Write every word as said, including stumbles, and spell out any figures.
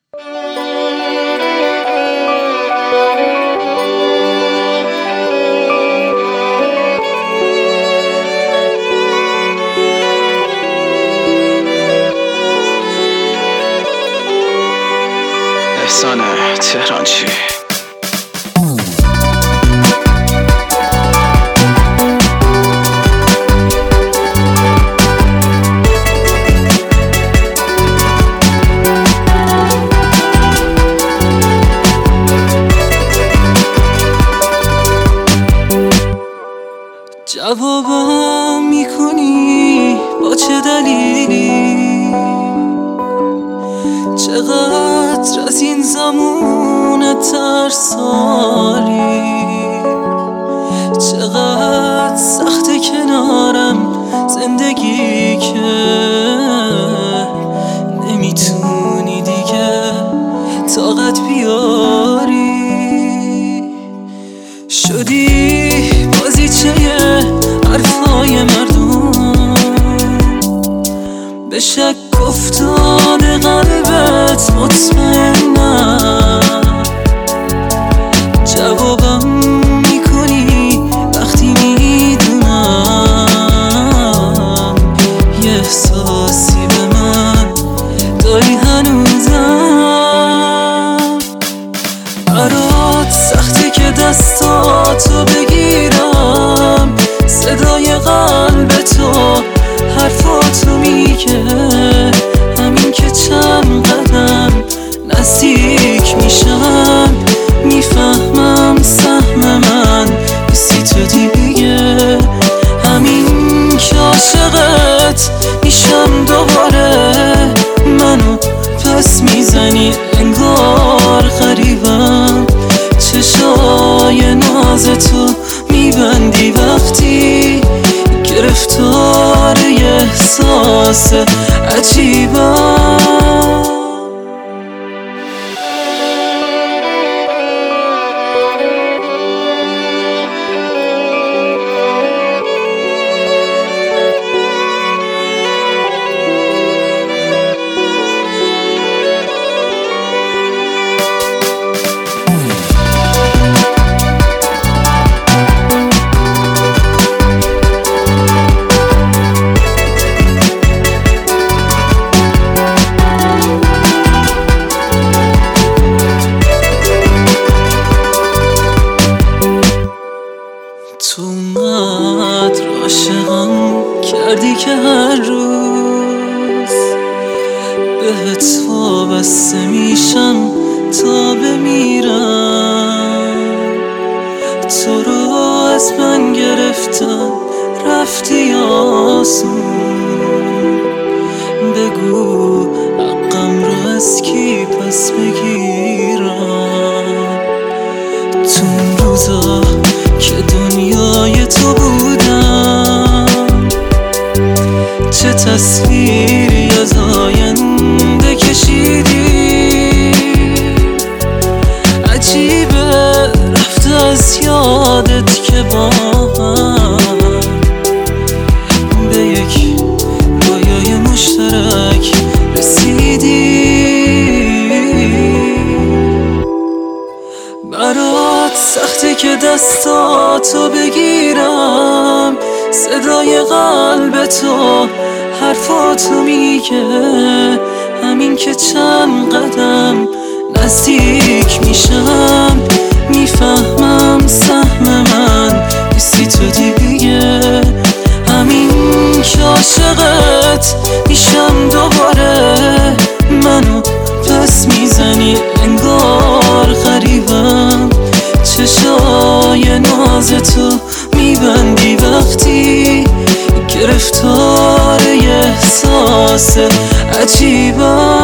احسان تهرانچی. جوابم میکنی با چه دلیلی؟ چقدر از این زمونت ترسالی؟ چقدر سخت کنارم زندگی که نمیتونی دیگه طاقت بیاری. شدی بازیچه حرفای مردم، به شک افتاده قلبت مطمئنم. جوابم میکنی وقتی میدونم یه احساسی به من داری هنوزم. برات سخته که دستاتو بگیرم، صدای قلب تو حرفاتو میگه، همین که چند قدم نزدیک میشم میفهمم سهم من نیستی تو دیگه. همین که عاشقت میشم دوباره، منو پس میزنی انگار غریبم. چشای نازتو میبندی وقتی گرفتار یه احساس عجیبم. تو اونقدر عاشقم کردی که هر روز بهت وابسته میشم تا بمیرم. تو رو از من گرفتم رفتی آسون، بگو حقم رو از کی پس بگیرم. تو اون روزا که دنیای تو بودم، چه تصویری از آینده کشیدی. عجیبه رفته از یادت که با هم به یک رویای مشترک رسیدی. برات سخته که دستاتو بگیرم، صدای قلب تو حرفاتو میگه، همین که چند قدم نزدیک میشم میفهمم سهم من نیستی تو دیگه. همین که عاشقت میشم دوباره، منو پس میزنی انگار غریبم. چشای نازتو میبندی وقتی گرفتار یه احساس عجیبم.